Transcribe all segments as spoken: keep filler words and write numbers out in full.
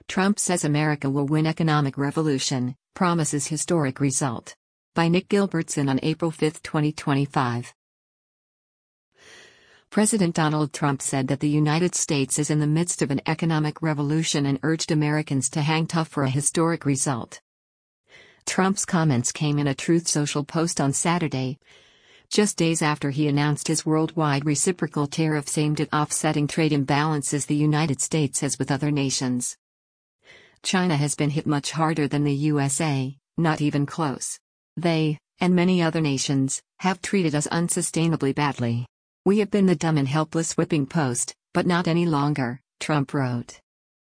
Trump says America will win economic revolution, promises historic result. By Nick Gilbertson on April fifth, twenty twenty-five. President Donald Trump said that the United States is in the midst of an economic revolution and urged Americans to hang tough for a historic result. Trump's comments came in a Truth Social post on Saturday, just days after he announced his worldwide reciprocal tariffs aimed at offsetting trade imbalances the United States has with other nations. China has been hit much harder than the U S A, not even close. They, and many other nations, have treated us unsustainably badly. We have been the dumb and helpless whipping post, but not any longer, Trump wrote.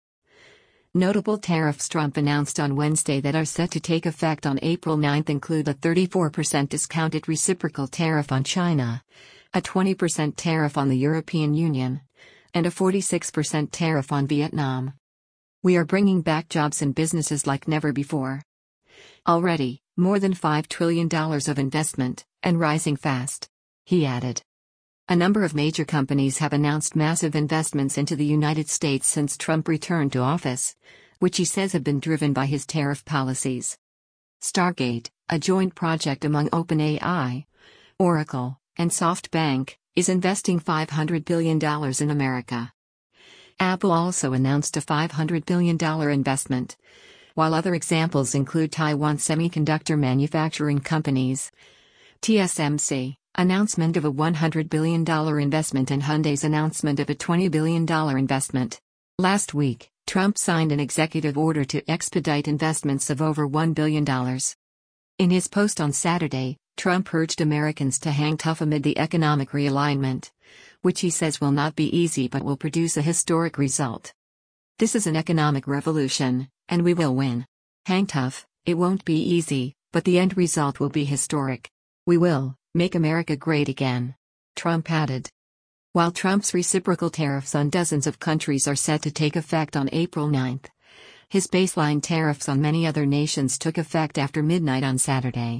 Notable tariffs Trump announced on Wednesday that are set to take effect on April ninth include a thirty-four percent discounted reciprocal tariff on China, a twenty percent tariff on the European Union, and a forty-six percent tariff on Vietnam. We are bringing back jobs and businesses like never before. Already, more than five trillion dollars of investment, and rising fast, he added. A number of major companies have announced massive investments into the United States since Trump returned to office, which he says have been driven by his tariff policies. Stargate, a joint project among OpenAI, Oracle, and SoftBank, is investing five hundred billion dollars in America. Apple also announced a five hundred billion dollars investment, while other examples include Taiwan Semiconductor Manufacturing Companies, T S M C, announcement of a one hundred billion dollars investment and Hyundai's announcement of a twenty billion dollars investment. Last week, Trump signed an executive order to expedite investments of over one billion dollars. In his post on Saturday, Trump urged Americans to hang tough amid the economic realignment, which he says will not be easy but will produce a historic result. This is an economic revolution, and we will win. Hang tough, it won't be easy, but the end result will be historic. We will make America great again, Trump added. While Trump's reciprocal tariffs on dozens of countries are set to take effect on April ninth, his baseline tariffs on many other nations took effect after midnight on Saturday.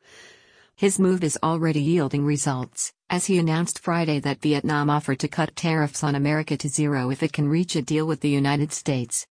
His move is already yielding results, as he announced Friday that Vietnam offered to cut tariffs on America to zero if it can reach a deal with the United States.